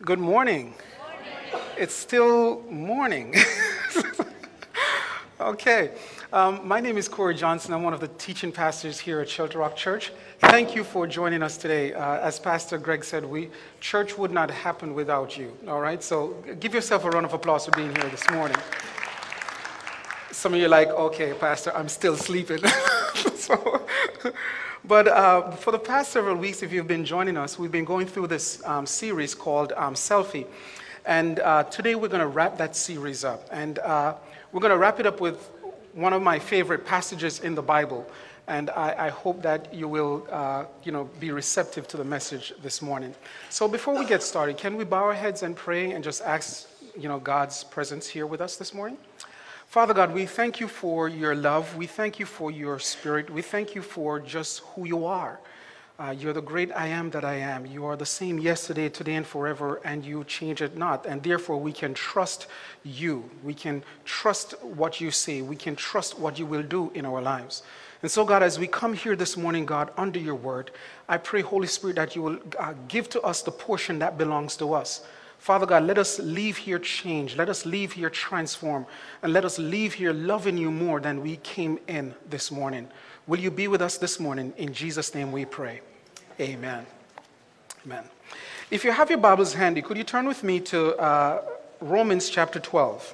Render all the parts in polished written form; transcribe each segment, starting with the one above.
Good morning. It's still morning. Okay. My name is Corey Johnson. I'm one of the teaching pastors here at Shelter Rock Church. Thank you for joining us today. As Pastor Greg said, church would not happen without you. All right? So give yourself a round of applause for being here this morning. Some of you are like, okay, Pastor, I'm still sleeping. But for the past several weeks, if you've been joining us, we've been going through this series called Selfie. And today we're going to wrap that series up. And we're going to wrap it up with one of my favorite passages in the Bible. And I hope that you will be receptive to the message this morning. So before we get started, can we bow our heads and pray and just ask God's presence here with us this morning? Father God, we thank you for your love. We thank you for your spirit. We thank you for just who you are. You're the great I am that I am. You are the same yesterday, today, and forever, and you change it not. And therefore, we can trust you. We can trust what you say. We can trust what you will do in our lives. And so, God, as we come here this morning, God, under your word, I pray, Holy Spirit, that you will give to us the portion that belongs to us. Father God, let us leave here changed. Let us leave here transformed. And let us leave here loving you more than we came in this morning. Will you be with us this morning? In Jesus' name we pray. Amen. Amen. If you have your Bibles handy, could you turn with me to Romans chapter 12?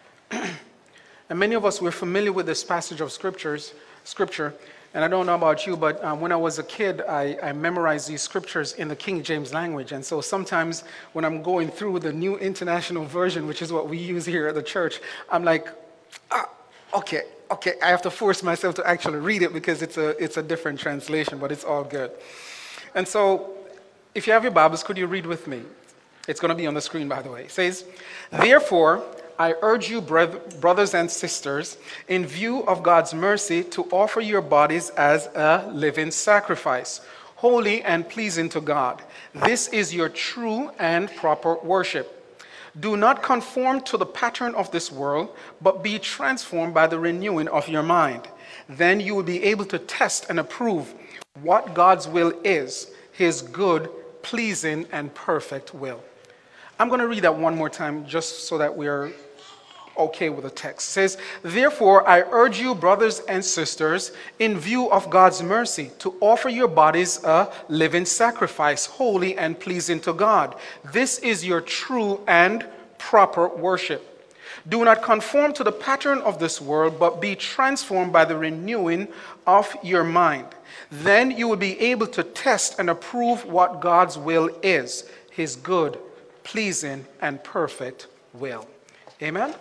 And many of us, we're familiar with this passage of scripture. And I don't know about you, but when I was a kid, I memorized these scriptures in the King James language. And so sometimes when I'm going through the New International Version, which is what we use here at the church, I'm like, okay, I have to force myself to actually read it because it's a different translation, but it's all good. And so if you have your Bibles, could you read with me? It's going to be on the screen, by the way. It says, "Therefore, I urge you, brothers and sisters, in view of God's mercy, to offer your bodies as a living sacrifice, holy and pleasing to God. This is your true and proper worship. Do not conform to the pattern of this world, but be transformed by the renewing of your mind. Then you will be able to test and approve what God's will is, his good, pleasing, and perfect will." I'm going to read that one more time just so that we're okay with the text. It says, "Therefore, I urge you, brothers and sisters, in view of God's mercy, to offer your bodies a living sacrifice, holy and pleasing to God. This is your true and proper worship. Do not conform to the pattern of this world, but be transformed by the renewing of your mind. Then you will be able to test and approve what God's will is, his good, pleasing, and perfect will." Amen?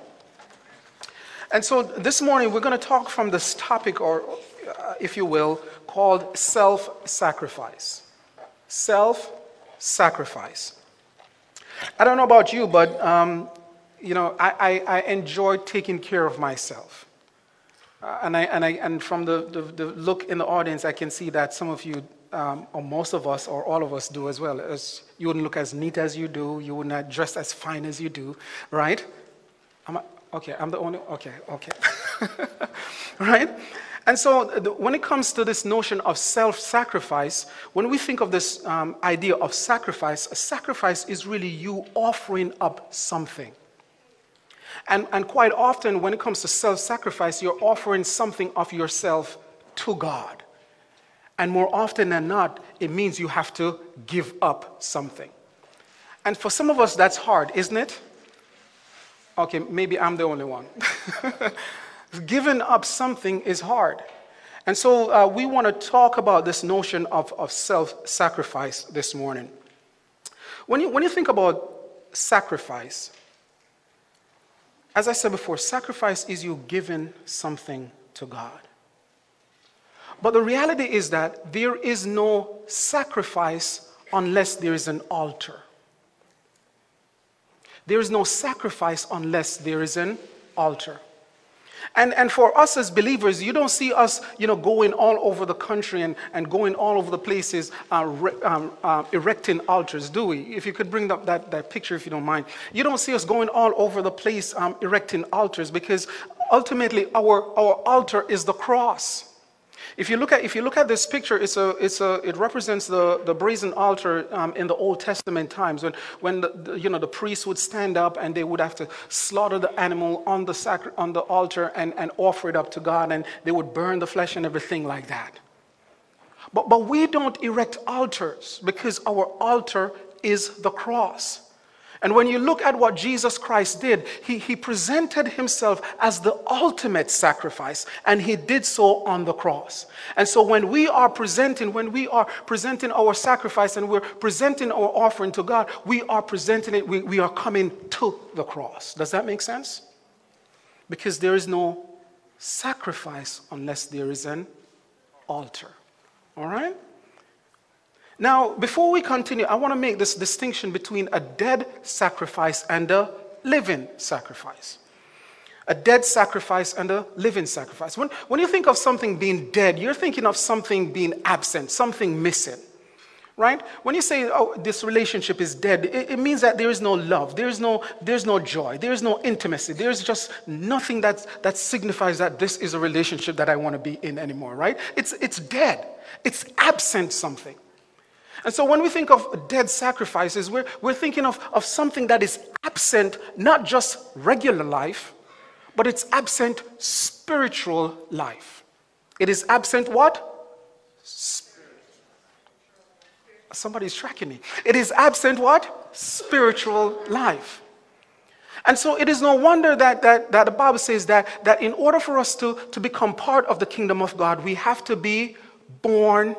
And so this morning we're going to talk from this topic, or if you will, called self-sacrifice. Self-sacrifice. I don't know about you, but I enjoy taking care of myself. And from the look in the audience, I can see that some of you, or most of us, or all of us do as well. As you wouldn't look as neat as you do. You would not dress as fine as you do, right? I'm the only, okay. Right? And so when it comes to this notion of self-sacrifice, when we think of this idea of sacrifice, a sacrifice is really you offering up something. And quite often when it comes to self-sacrifice, you're offering something of yourself to God. And more often than not, it means you have to give up something. And for some of us, that's hard, isn't it? Okay, maybe I'm the only one. Giving up something is hard. And so we want to talk about this notion of self-sacrifice this morning. When you think about sacrifice, as I said before, sacrifice is you giving something to God. But the reality is that there is no sacrifice unless there is an altar. There is no sacrifice unless there is an altar. And for us as believers, you don't see us, going all over the country and going all over the places erecting altars, do we? If you could bring up that picture, if you don't mind. You don't see us going all over the place erecting altars, because ultimately our altar is the cross. If you look at this picture, it represents the brazen altar in the Old Testament times when the priests would stand up and they would have to slaughter the animal on the altar and offer it up to God, and they would burn the flesh and everything like that. But we don't erect altars because our altar is the cross. And when you look at what Jesus Christ did, he presented himself as the ultimate sacrifice, and he did so on the cross. And so when we are presenting our sacrifice and we're presenting our offering to God, we are presenting it, we are coming to the cross. Does that make sense? Because there is no sacrifice unless there is an altar. All right? Now, before we continue, I want to make this distinction between a dead sacrifice and a living sacrifice. A dead sacrifice and a living sacrifice. When you think of something being dead, you're thinking of something being absent, something missing. Right? When you say, oh, this relationship is dead, it means that there is no love, there's no joy, there's no intimacy, there's just nothing that signifies that this is a relationship that I want to be in anymore, right? It's dead. It's absent something. And so when we think of dead sacrifices, we're thinking of something that is absent, not just regular life, but it's absent spiritual life. It is absent what? Somebody's tracking me. It is absent what? Spiritual life. And so it is no wonder that the Bible says that in order for us to become part of the kingdom of God, we have to be born.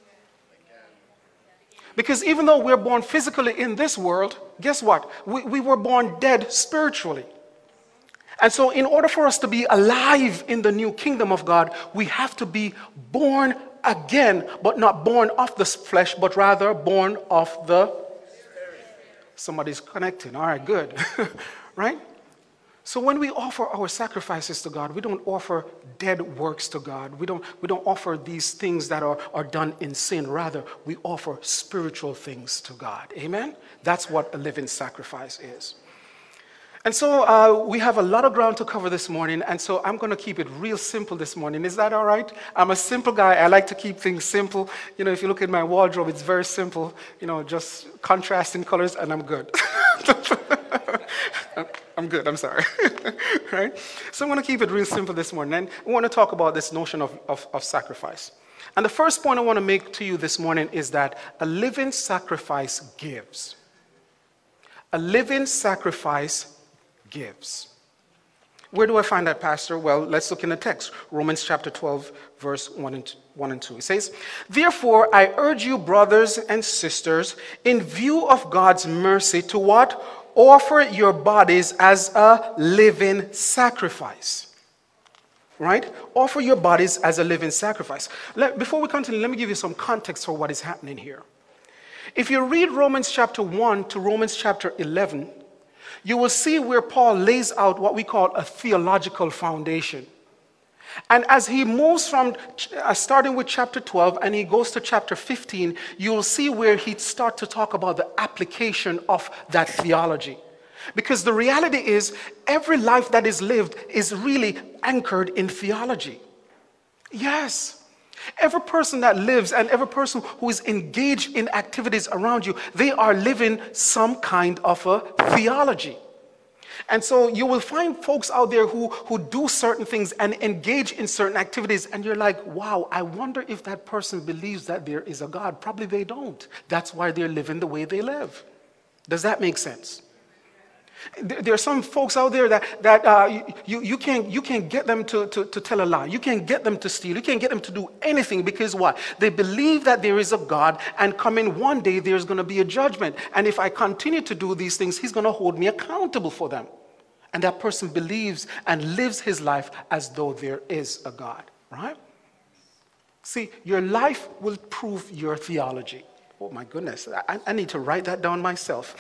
Because even though we're born physically in this world, guess what? We were born dead spiritually. And so in order for us to be alive in the new kingdom of God, we have to be born again, but not born of the flesh, but rather born of the Spirit. Somebody's connecting. All right, good. Right? So when we offer our sacrifices to God, we don't offer dead works to God. We don't offer these things that are done in sin. Rather, we offer spiritual things to God. Amen? That's what a living sacrifice is. And so we have a lot of ground to cover this morning, and so I'm going to keep it real simple this morning. Is that all right? I'm a simple guy. I like to keep things simple. You know, if you look at my wardrobe, it's very simple. You know, just contrasting colors, and I'm good. I'm good, I'm sorry. Right? So I'm going to keep it real simple this morning, and I want to talk about this notion of sacrifice. And the first point I want to make to you this morning is that a living sacrifice gives. A living sacrifice gives. Where do I find that, Pastor? Well, let's look in the text. Romans chapter 12, verse 1 and 2. It says, "Therefore, I urge you, brothers and sisters, in view of God's mercy, to what? Offer your bodies as a living sacrifice." Right? Offer your bodies as a living sacrifice. Before we continue, let me give you some context for what is happening here. If you read Romans chapter 1 to Romans chapter 11, you will see where Paul lays out what we call a theological foundation. And as he moves from starting with chapter 12 and he goes to chapter 15, you will see where he starts to talk about the application of that theology. Because the reality is, every life that is lived is really anchored in theology. Yes. Every person that lives and every person who is engaged in activities around you, they are living some kind of a theology. And so you will find folks out there who do certain things and engage in certain activities, and you're like, wow, I wonder if that person believes that there is a God. Probably they don't. That's why they're living the way they live. Does that make sense? There are some folks out there that you can't get them to tell a lie. You can't get them to steal. You can't get them to do anything because what? They believe that there is a God, and coming one day there's going to be a judgment. And if I continue to do these things, he's going to hold me accountable for them. And that person believes and lives his life as though there is a God, right? See, your life will prove your theology. Oh my goodness, I need to write that down myself.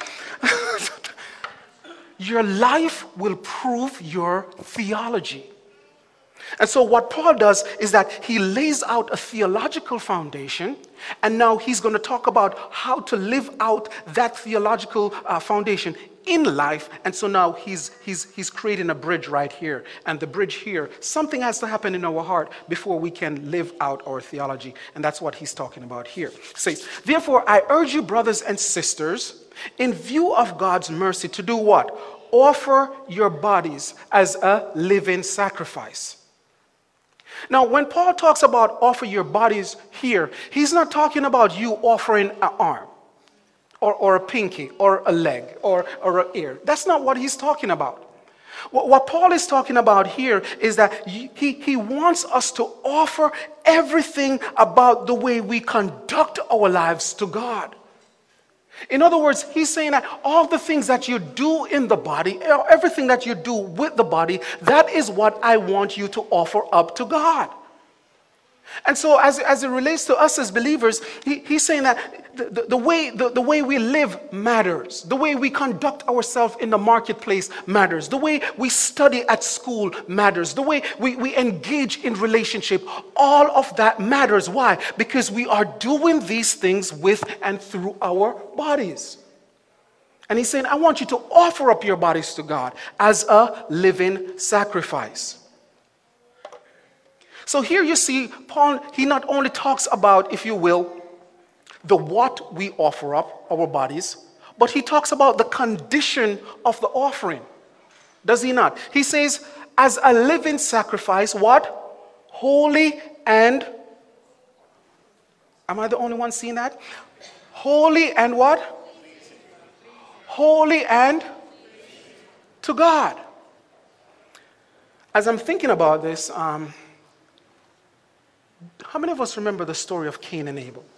Your life will prove your theology. And so what Paul does is that he lays out a theological foundation, and now he's going to talk about how to live out that theological foundation in life, and so now he's creating a bridge right here. And the bridge here, something has to happen in our heart before we can live out our theology. And that's what he's talking about here. It says, therefore, I urge you, brothers and sisters, in view of God's mercy, to do what? Offer your bodies as a living sacrifice. Now, when Paul talks about offer your bodies here, he's not talking about you offering an arm or a pinky or a leg or an ear. That's not what he's talking about. What Paul is talking about here is that he wants us to offer everything about the way we conduct our lives to God. In other words, he's saying that all the things that you do in the body, everything that you do with the body, that is what I want you to offer up to God. And so as it relates to us as believers, he's saying that the way we live matters. The way we conduct ourselves in the marketplace matters. The way we study at school matters. The way we engage in relationship, all of that matters. Why? Because we are doing these things with and through our bodies. And he's saying, I want you to offer up your bodies to God as a living sacrifice. So here you see, Paul, he not only talks about, if you will, the what we offer up, our bodies, but he talks about the condition of the offering. Does he not? He says, as a living sacrifice, what? Holy and, am I the only one seeing that? Holy and what? Holy and to God. As I'm thinking about this, how many of us remember the story of Cain and Abel?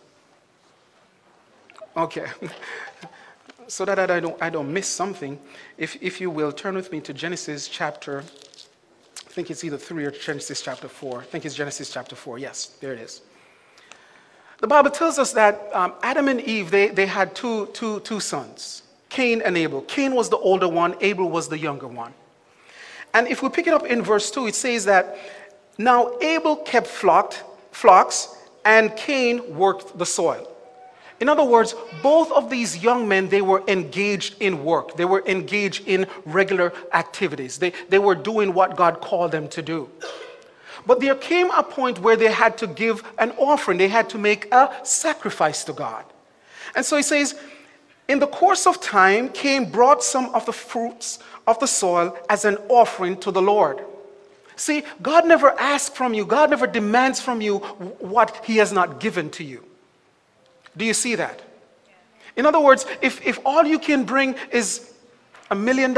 Okay. So that I don't miss something, if you will, turn with me to Genesis chapter, I think it's either 3 or Genesis chapter 4. I think it's Genesis chapter 4. Yes, there it is. The Bible tells us that Adam and Eve, they had two sons, Cain and Abel. Cain was the older one, Abel was the younger one. And if we pick it up in verse 2, it says that, now Abel kept flocks, and Cain worked the soil. In other words, both of these young men, they were engaged in work. They were engaged in regular activities. They were doing what God called them to do. But there came a point where they had to give an offering. They had to make a sacrifice to God. And so he says, in the course of time, Cain brought some of the fruits of the soil as an offering to the Lord. See, God never asks from you, God never demands from you what he has not given to you. Do you see that? In other words, if all you can bring is $1 million,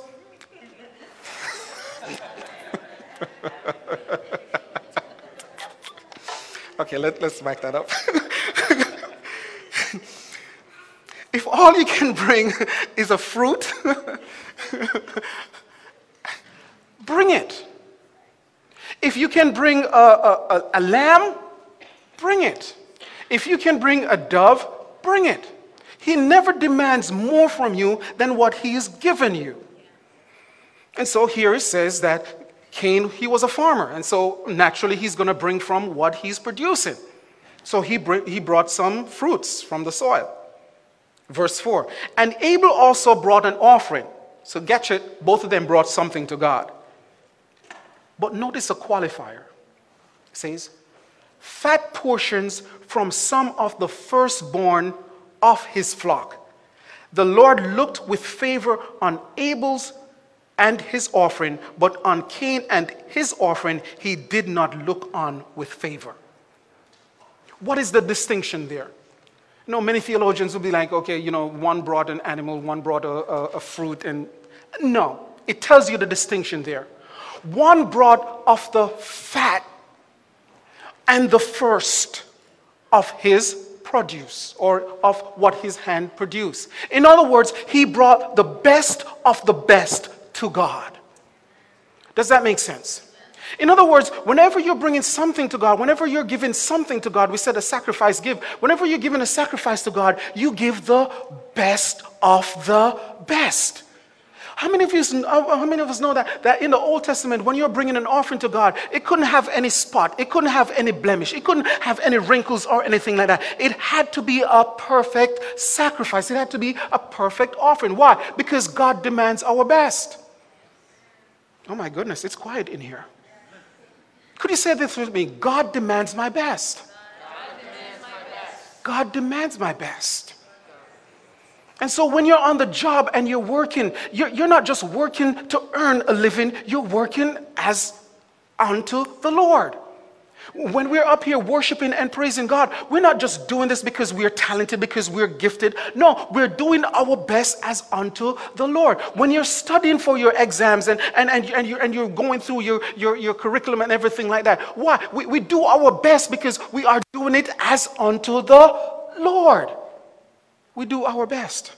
okay, let's back that up. If all you can bring is a fruit, bring it. If you can bring a lamb, bring it. If you can bring a dove, bring it. He never demands more from you than what he has given you. And so here it says that Cain, he was a farmer, and so naturally he's going to bring from what he's producing. So he brought some fruits from the soil. Verse 4, and Abel also brought an offering. So get it, both of them brought something to God. But notice a qualifier. It says, fat portions from some of the firstborn of his flock. The Lord looked with favor on Abel's and his offering, but on Cain and his offering, he did not look on with favor. What is the distinction there? You know, many theologians will be like, okay, you know, one brought an animal, one brought a fruit, and no, it tells you the distinction there. One brought of the fat and the first of his produce, or of what his hand produced. In other words, he brought the best of the best to God. Does that make sense? In other words, whenever you're bringing something to God, whenever you're giving something to God, we said a sacrifice give. Whenever you're giving a sacrifice to God, you give the best of the best. How many of us know that in the Old Testament, when you're bringing an offering to God, it couldn't have any spot, it couldn't have any blemish, it couldn't have any wrinkles or anything like that. It had to be a perfect sacrifice. It had to be a perfect offering. Why? Because God demands our best. Oh my goodness, it's quiet in here. Could you say this with me? God demands my best. God demands my best. God demands my best. And so when you're on the job and you're working, you're not just working to earn a living, you're working as unto the Lord. When we're up here worshiping and praising God, we're not just doing this because we're talented, because we're gifted. No, we're doing our best as unto the Lord. When you're studying for your exams and you're going through your curriculum and everything like that, why? We do our best because we are doing it as unto the Lord. We do our best.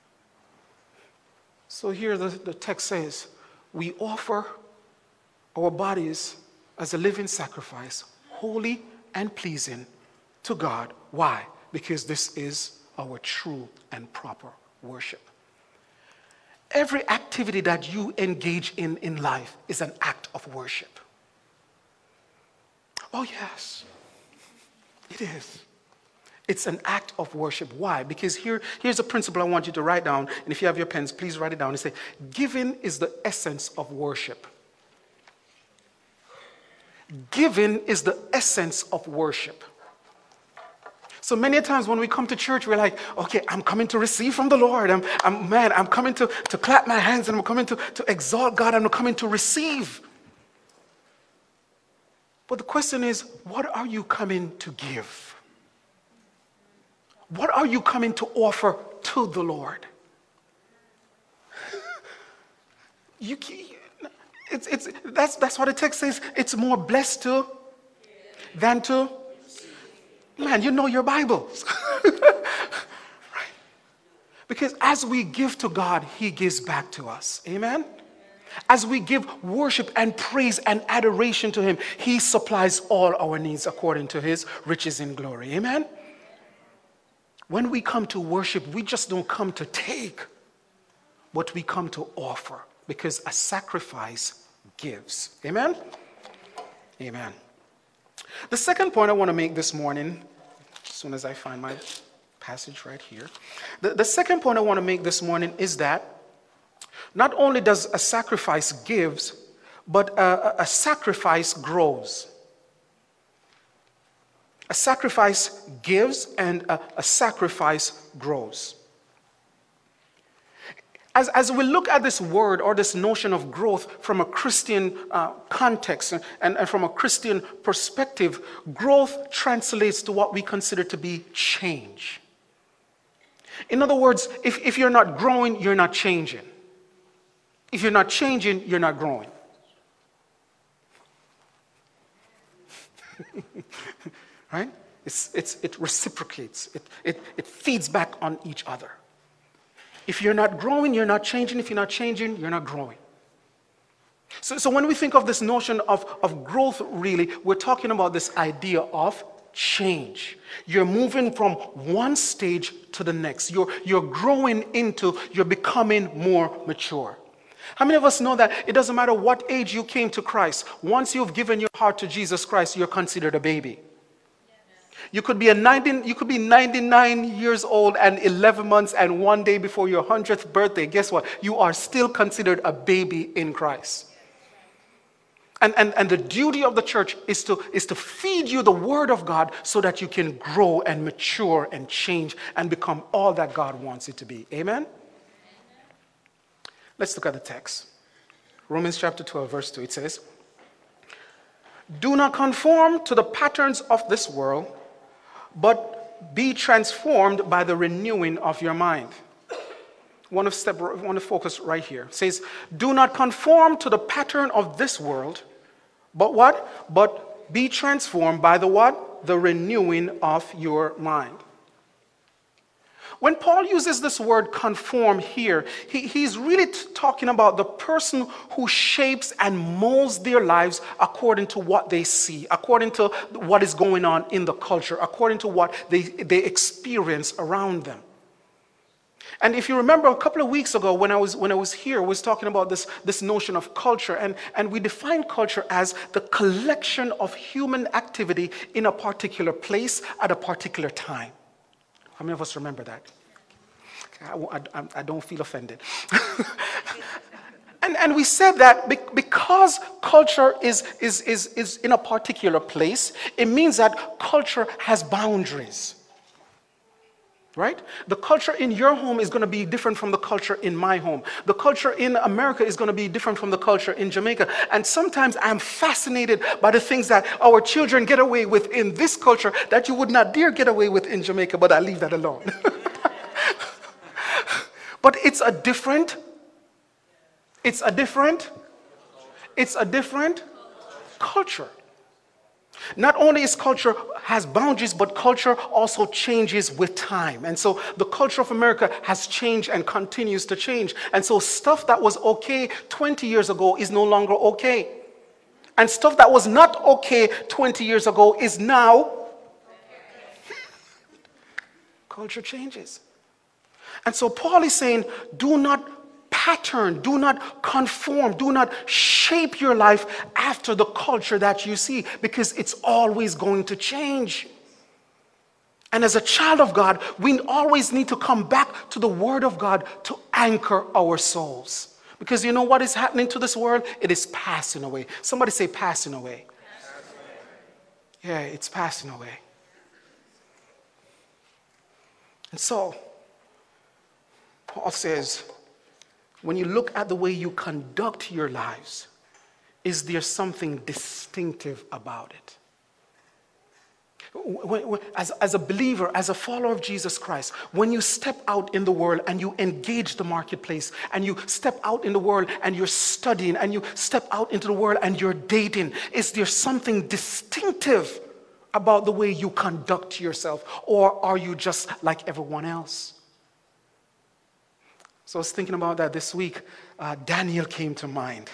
So here the text says, we offer our bodies as a living sacrifice, holy and pleasing to God. Why? Because this is our true and proper worship. Every activity that you engage in life is an act of worship. Oh yes, it is. It's an act of worship. Why? Because here's a principle I want you to write down. And if you have your pens, please write it down. And say, giving is the essence of worship. Giving is the essence of worship. So many times when we come to church, we're like, okay, I'm coming to receive from the Lord. I'm coming to clap my hands, and I'm coming to exalt God. I'm coming to receive. But the question is, what are you coming to give? What are you coming to offer to the Lord? That's what the text says. It's more blessed to than to. Man, you know your Bibles. Right? Because as we give to God, He gives back to us. Amen? As we give worship and praise and adoration to Him, He supplies all our needs according to His riches in glory. Amen? When we come to worship, we just don't come to take, but we come to offer, because a sacrifice gives. Amen? Amen. The second point I want to make this morning, as soon as I find my passage right here, the second point I want to make this morning is that not only does a sacrifice gives, but a sacrifice grows. A sacrifice gives, and a sacrifice grows. As we look at this word or this notion of growth from a Christian context and from a Christian perspective, growth translates to what we consider to be change. In other words, if you're not growing, you're not changing. If you're not changing, you're not growing. Right? It reciprocates. It feeds back on each other. If you're not growing, you're not changing. If you're not changing, you're not growing. So when we think of this notion of growth, really, we're talking about this idea of change. You're moving from one stage to the next. You're growing into, you're becoming more mature. How many of us know that it doesn't matter what age you came to Christ, once you've given your heart to Jesus Christ, you're considered a baby. You could be 99 years old and 11 months and 1 day before your 100th birthday. Guess what? You are still considered a baby in Christ. And the duty of the church is to feed you the word of God so that you can grow and mature and change and become all that God wants it to be. Amen? Let's look at the text. Romans chapter 12, verse 2, it says, "Do not conform to the patterns of this world, but be transformed by the renewing of your mind." I want to focus right here. It says, "Do not conform to the pattern of this world, but what? But be transformed by the what? The renewing of your mind." When Paul uses this word conform here, he's really talking about the person who shapes and molds their lives according to what they see, according to what is going on in the culture, according to what they experience around them. And if you remember a couple of weeks ago when I was here, I was talking about this notion of culture, and we define culture as the collection of human activity in a particular place at a particular time. How many of us remember that? I don't feel offended. And we said that because culture is in a particular place, it means that culture has boundaries. Right? The culture in your home is going to be different from the culture in my home. The culture in America is going to be different from the culture in Jamaica. And sometimes I'm fascinated by the things that our children get away with in this culture that you would not dare get away with in Jamaica, but I leave that alone. But it's a different culture. Not only is culture has boundaries, but culture also changes with time. And so the culture of America has changed and continues to change. And so stuff that was okay 20 years ago is no longer okay. And stuff that was not okay 20 years ago is now. Culture changes. And so Paul is saying, do not pattern, do not conform, do not shape your life after the culture that you see, because it's always going to change. And as a child of God, we always need to come back to the Word of God to anchor our souls. Because you know what is happening to this world? It is passing away. Somebody say passing away. Yeah, it's passing away. And so, Paul says, when you look at the way you conduct your lives, is there something distinctive about it? As a believer, as a follower of Jesus Christ, when you step out in the world and you engage the marketplace, and you step out in the world and you're studying, and you step out into the world and you're dating, is there something distinctive about the way you conduct yourself? Or are you just like everyone else? So I was thinking about that this week. Daniel came to mind.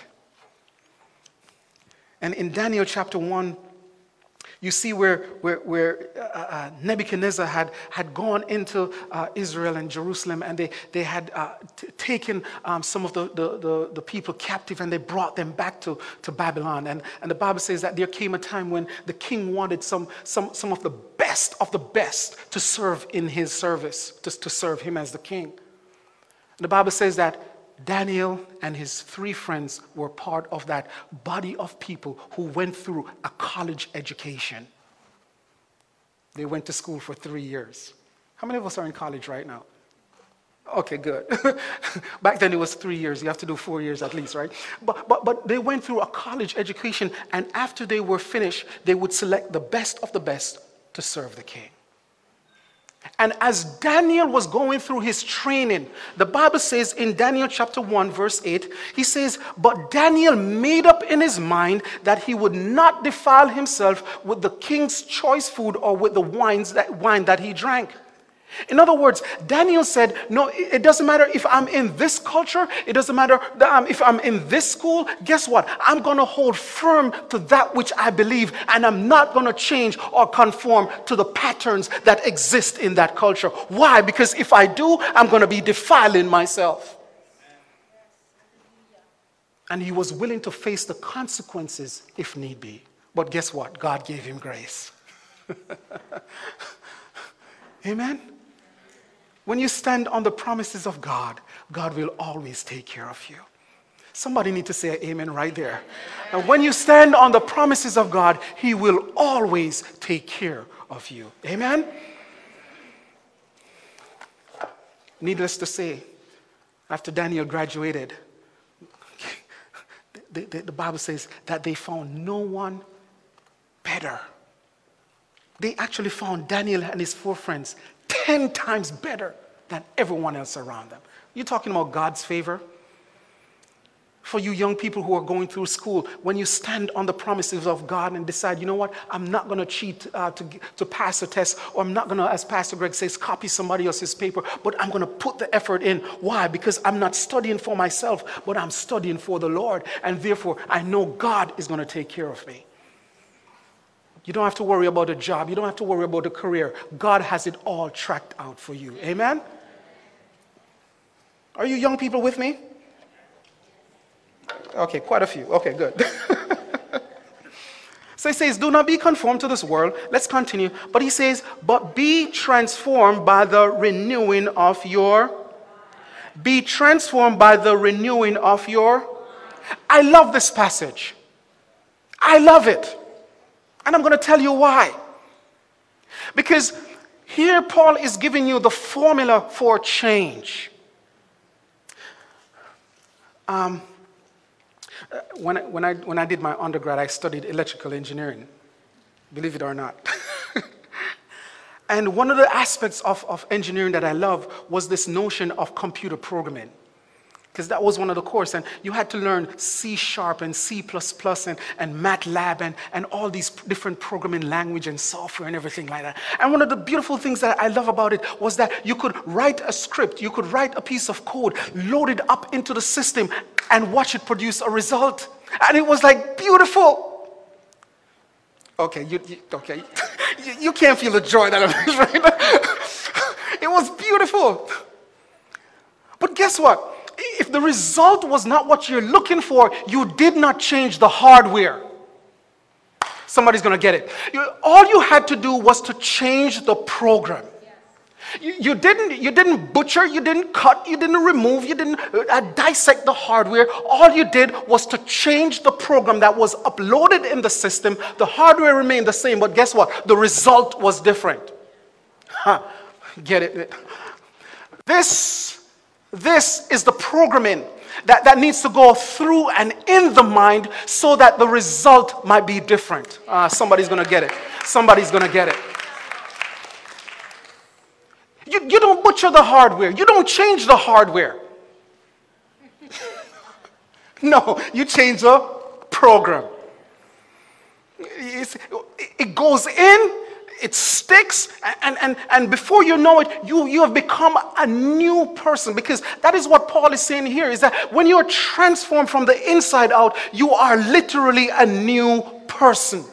And in Daniel chapter 1, you see where Nebuchadnezzar had gone into Israel and Jerusalem, and they had taken some of the people captive, and they brought them back to Babylon. And the Bible says that there came a time when the king wanted some of the best to serve in his service, to serve him as the king. The Bible says that Daniel and his 3 friends were part of that body of people who went through a college education. They went to school for 3 years. How many of us are in college right now? Okay, good. Back then it was 3 years. You have to do 4 years at least, right? But they went through a college education, and after they were finished, they would select the best of the best to serve the king. And as Daniel was going through his training, the Bible says in Daniel chapter 1, verse 8, he says, but Daniel made up in his mind that he would not defile himself with the king's choice food or with the wine that he drank. In other words, Daniel said, no, it doesn't matter if I'm in this culture. It doesn't matter if I'm in this school. Guess what? I'm going to hold firm to that which I believe, and I'm not going to change or conform to the patterns that exist in that culture. Why? Because if I do, I'm going to be defiling myself. And he was willing to face the consequences if need be. But guess what? God gave him grace. Amen? When you stand on the promises of God, God will always take care of you. Somebody need to say amen right there. And when you stand on the promises of God, he will always take care of you. Amen? Needless to say, after Daniel graduated, the Bible says that they found no one better. They actually found Daniel and his 4 friends 10 times better than everyone else around them. You're talking about God's favor? For you young people who are going through school, when you stand on the promises of God and decide, you know what, I'm not going to cheat to pass a test, or I'm not going to, as Pastor Greg says, copy somebody else's paper, but I'm going to put the effort in. Why? Because I'm not studying for myself, but I'm studying for the Lord, and therefore I know God is going to take care of me. You don't have to worry about a job. You don't have to worry about a career. God has it all tracked out for you. Amen? Are you young people with me? Okay, quite a few. Okay, good. So he says, do not be conformed to this world. Let's continue. But he says, but be transformed by the renewing of your. Be transformed by the renewing of your. I love this passage. I love it. And I'm going to tell you why. Because here Paul is giving you the formula for change. When I did my undergrad, I studied electrical engineering, believe it or not. And one of the aspects of engineering that I love was this notion of computer programming. Because that was one of the courses, and you had to learn C# and C++ and MATLAB and all these different programming language and software and everything like that. And one of the beautiful things that I love about it was that you could write a script, you could write a piece of code, load it up into the system, and watch it produce a result. And it was like beautiful. Okay, okay. You can't feel the joy that I'm right? It was beautiful. But guess what? If the result was not what you're looking for, you did not change the hardware. Somebody's going to get it. All you had to do was to change the program. You didn't butcher, you didn't cut, you didn't remove, you didn't dissect the hardware. All you did was to change the program that was uploaded in the system. The hardware remained the same, but guess what? The result was different. Get it? This is the programming that needs to go through and in the mind so that the result might be different. Somebody's going to get it. Somebody's going to get it. You don't butcher the hardware. You don't change the hardware. No, you change the program. It goes in. It sticks, and before you know it, you have become a new person. Because that is what Paul is saying here, is that when you're transformed from the inside out, you are literally a new person.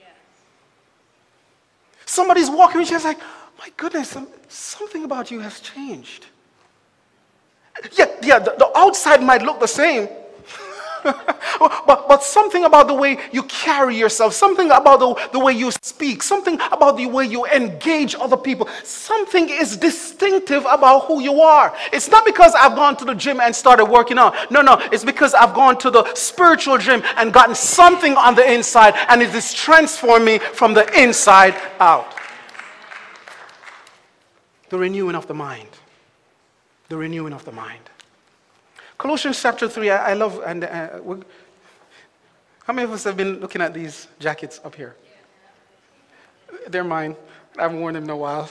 Somebody's walking and she's like, my goodness, something about you has changed. Yeah, the outside might look the same. but something about the way you carry yourself, something about the way you speak, something about the way you engage other people, something is distinctive about who you are. It's not because I've gone to the gym and started working out. No, it's because I've gone to the spiritual gym and gotten something on the inside, and it is transformed me from the inside out. The renewing of the mind. The renewing of the mind. Colossians chapter 3, I love, and how many of us have been looking at these jackets up here? They're mine. I haven't worn them in a while.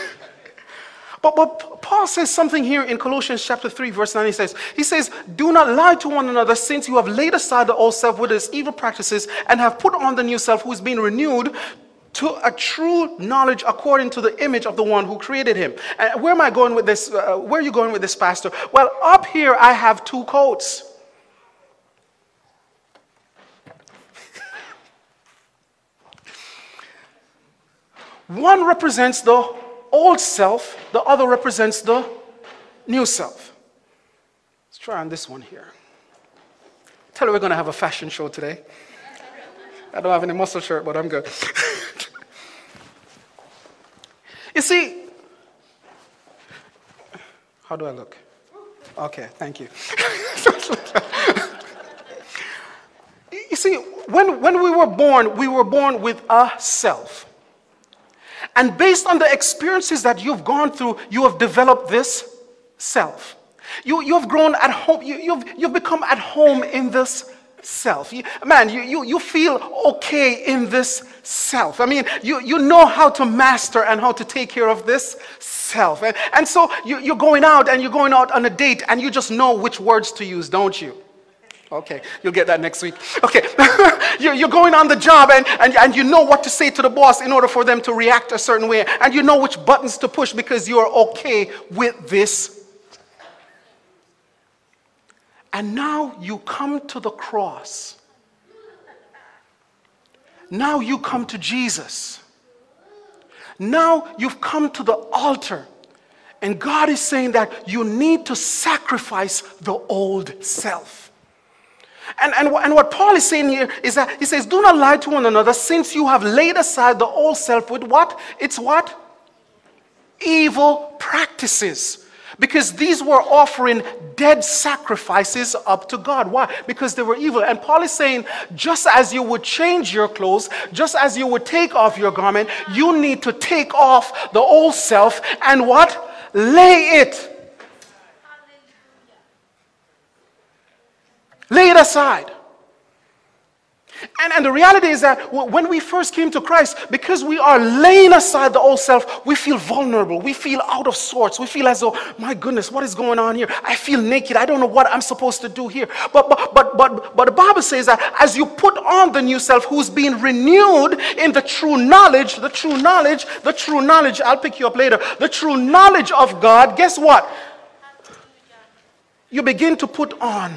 But Paul says something here in Colossians chapter 3, verse 9. He says, do not lie to one another, since you have laid aside the old self with its evil practices and have put on the new self, who is being renewed to a true knowledge according to the image of the one who created him. And where am I going with this? Where are you going with this, Pastor? Well, up here I have two coats. One represents the old self, the other represents the new self. Let's try on this one here. Tell you we're going to have a fashion show today. I don't have any muscle shirt, but I'm good. You see, how do I look? Okay, thank you. You see, when we were born with a self. And based on the experiences that you've gone through, you have developed this self. You have grown at home, you've become at home in this self. You feel okay in this self. I mean, you know how to master and how to take care of this self. And so you're going out on a date, and you just know which words to use, don't you? Okay, you'll get that next week. Okay, you're going on the job, and you know what to say to the boss in order for them to react a certain way, and you know which buttons to push because you're okay with this. And now you come to the cross. Now you come to Jesus. Now you've come to the altar. And God is saying that you need to sacrifice the old self. And what Paul is saying here is that he says, do not lie to one another, since you have laid aside the old self with what? It's what? Evil practices. Because these were offering dead sacrifices up to God. Why? Because they were evil. And Paul is saying, just as you would change your clothes, just as you would take off your garment, you need to take off the old self and what? Lay it. Lay it aside. And the reality is that when we first came to Christ, because we are laying aside the old self, we feel vulnerable. We feel out of sorts. We feel as though, my goodness, what is going on here? I feel naked. I don't know what I'm supposed to do here. But the Bible says that as you put on the new self who's being renewed in the true knowledge, I'll pick you up later, the true knowledge of God, guess what? You begin to put on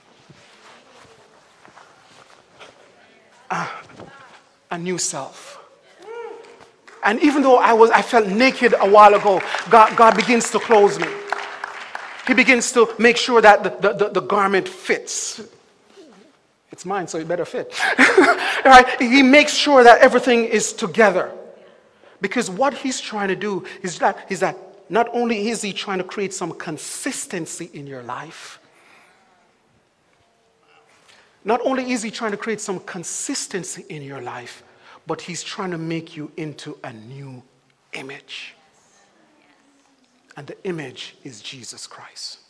a new self. And even though I felt naked a while ago, God begins to clothe me. He begins to make sure that the garment fits. It's mine, so it better fit. Right? He makes sure that everything is together. Because what he's trying to do is that not only is he trying to create some consistency in your life, not only is he trying to create some consistency in your life, but he's trying to make you into a new image. And the image is Jesus Christ.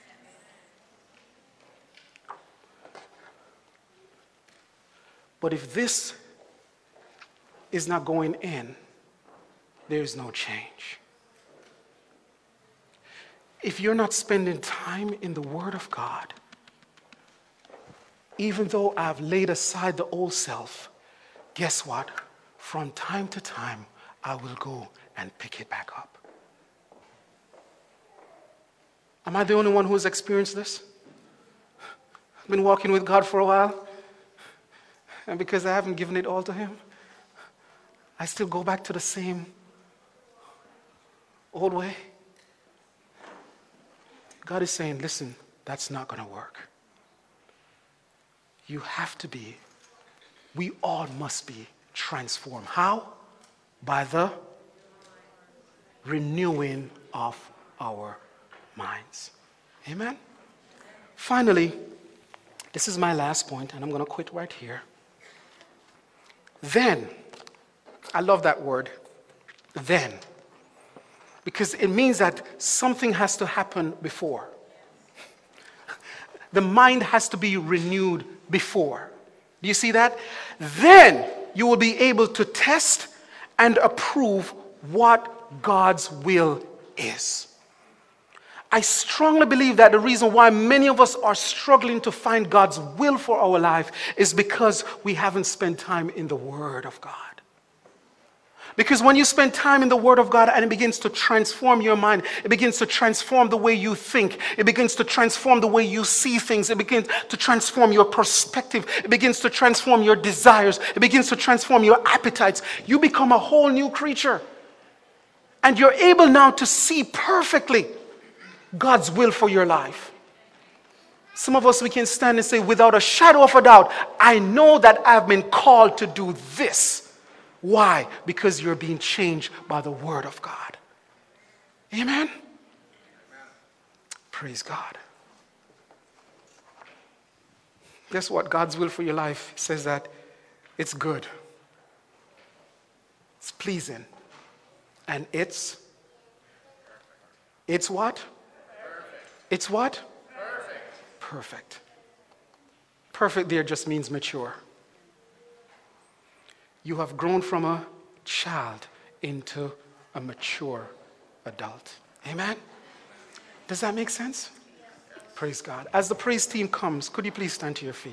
But if this is not going in, there is no change. If you're not spending time in the Word of God, even though I've laid aside the old self, guess what? From time to time, I will go and pick it back up. Am I the only one who's experienced this? I've been walking with God for a while, and because I haven't given it all to Him, I still go back to the same old way. God is saying, listen, that's not going to work. You have to be, we all must be transformed. How? By the renewing of our minds. Amen? Finally, this is my last point, and I'm going to quit right here. Then, I love that word, then, because it means that something has to happen before. The mind has to be renewed before. Do you see that? Then you will be able to test and approve what God's will is. I strongly believe that the reason why many of us are struggling to find God's will for our life is because we haven't spent time in the Word of God. Because when you spend time in the Word of God and it begins to transform your mind, it begins to transform the way you think, it begins to transform the way you see things, it begins to transform your perspective, it begins to transform your desires, it begins to transform your appetites. You become a whole new creature. And you're able now to see perfectly God's will for your life. Some of us, we can stand and say, without a shadow of a doubt, I know that I've been called to do this. Why? Because you're being changed by the Word of God. Amen? Praise God. Guess what? God's will for your life says that it's good, it's pleasing, and it's what? It's what? Perfect. Perfect there just means mature. You have grown from a child into a mature adult. Amen? Does that make sense? Praise God. As the praise team comes, could you please stand to your feet?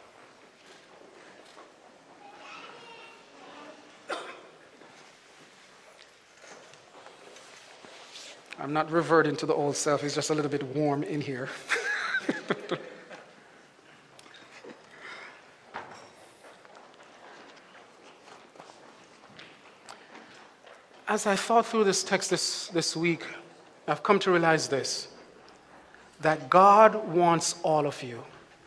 I'm not reverting to the old self. It's just a little bit warm in here. As I thought through this text this week, I've come to realize this, that God wants all of you.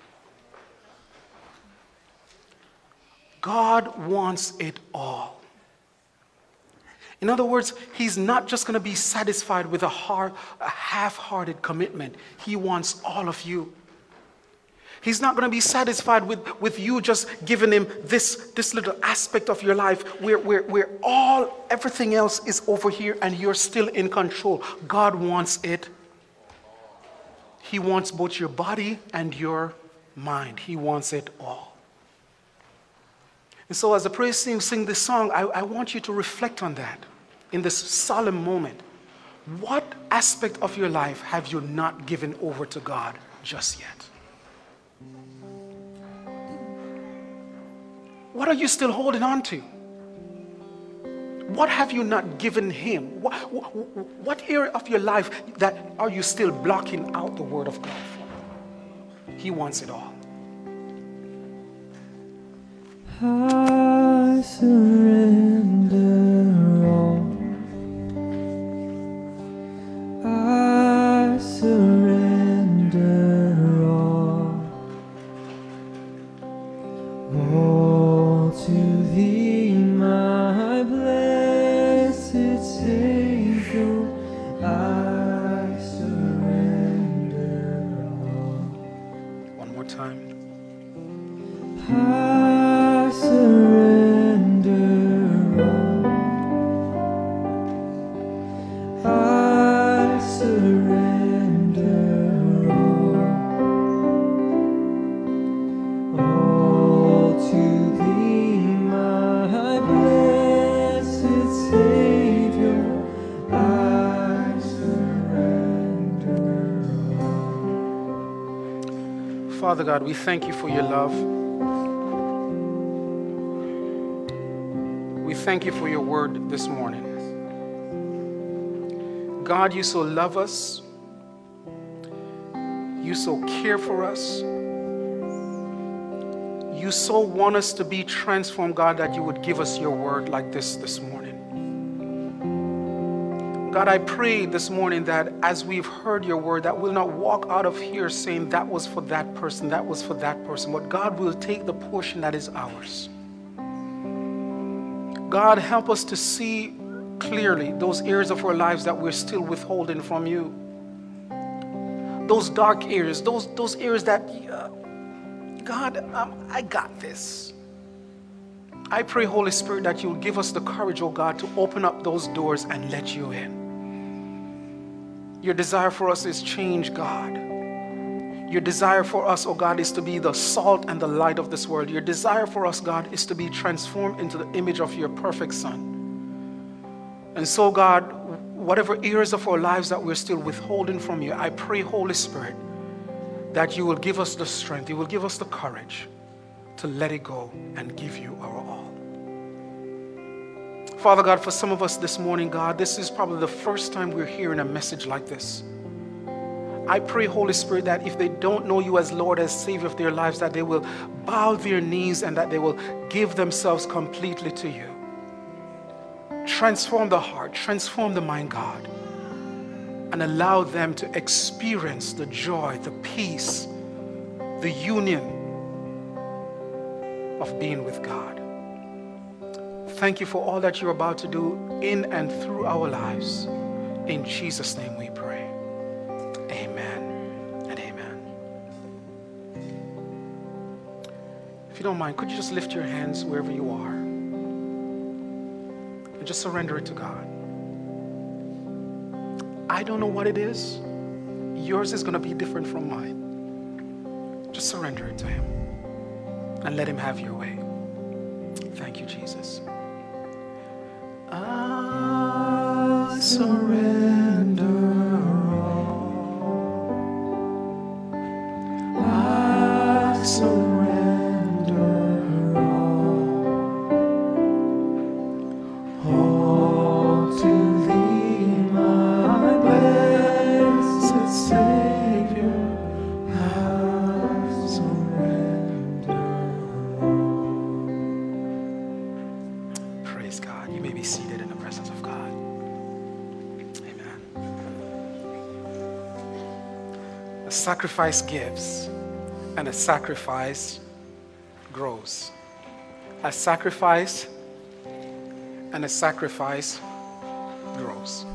God wants it all. In other words, he's not just going to be satisfied with a half-hearted commitment. He wants all of you. He's not going to be satisfied with you just giving him this little aspect of your life where everything else is over here and you're still in control. God wants it. He wants both your body and your mind. He wants it all. And so as the praise team sing this song, I want you to reflect on that in this solemn moment. What aspect of your life have you not given over to God just yet? What are you still holding on to? What have you not given him? What area of your life that are you still blocking out the word of God for? He wants it all. I surrender all. I surrender all. All to thee, my blessed Savior. I surrender all. One more time. I surrender all. I surrender all to thee, my blessed Savior. I surrender all. Father God, we thank you for your love. We thank you for your word this morning. God, you so love us. You so care for us. You so want us to be transformed, God, that you would give us your word like this morning. God, I pray this morning that as we've heard your word, that we'll not walk out of here saying that was for that person, that was for that person, but God will take the portion that is ours. God, help us to see clearly those areas of our lives that we're still withholding from you. Those dark areas, those areas that, God, I got this. I pray, Holy Spirit, that you'll give us the courage, oh God, to open up those doors and let you in. Your desire for us is change, God. Your desire for us, oh God, is to be the salt and the light of this world. Your desire for us, God, is to be transformed into the image of your perfect Son. And so, God, whatever areas of our lives that we're still withholding from you, I pray, Holy Spirit, that you will give us the strength, you will give us the courage to let it go and give you our all. Father God, for some of us this morning, God, this is probably the first time we're hearing a message like this. I pray, Holy Spirit, that if they don't know you as Lord, as Savior of their lives, that they will bow their knees and that they will give themselves completely to you. Transform the heart, transform the mind, God, and allow them to experience the joy, the peace, the union of being with God. Thank you for all that you're about to do in and through our lives. In Jesus' name we pray. Amen and amen. If you don't mind, could you just lift your hands wherever you are and just surrender it to God. I don't know what it is. Yours is going to be different from mine. Just surrender it to him and let him have your way. Thank you, Jesus. I surrender all. I surrender all to thee, my blessed Savior. I surrender all. Praise God. You may be seated in the presence of God. Amen. sacrifice gives, and a sacrifice grows. A sacrifice and a sacrifice grows.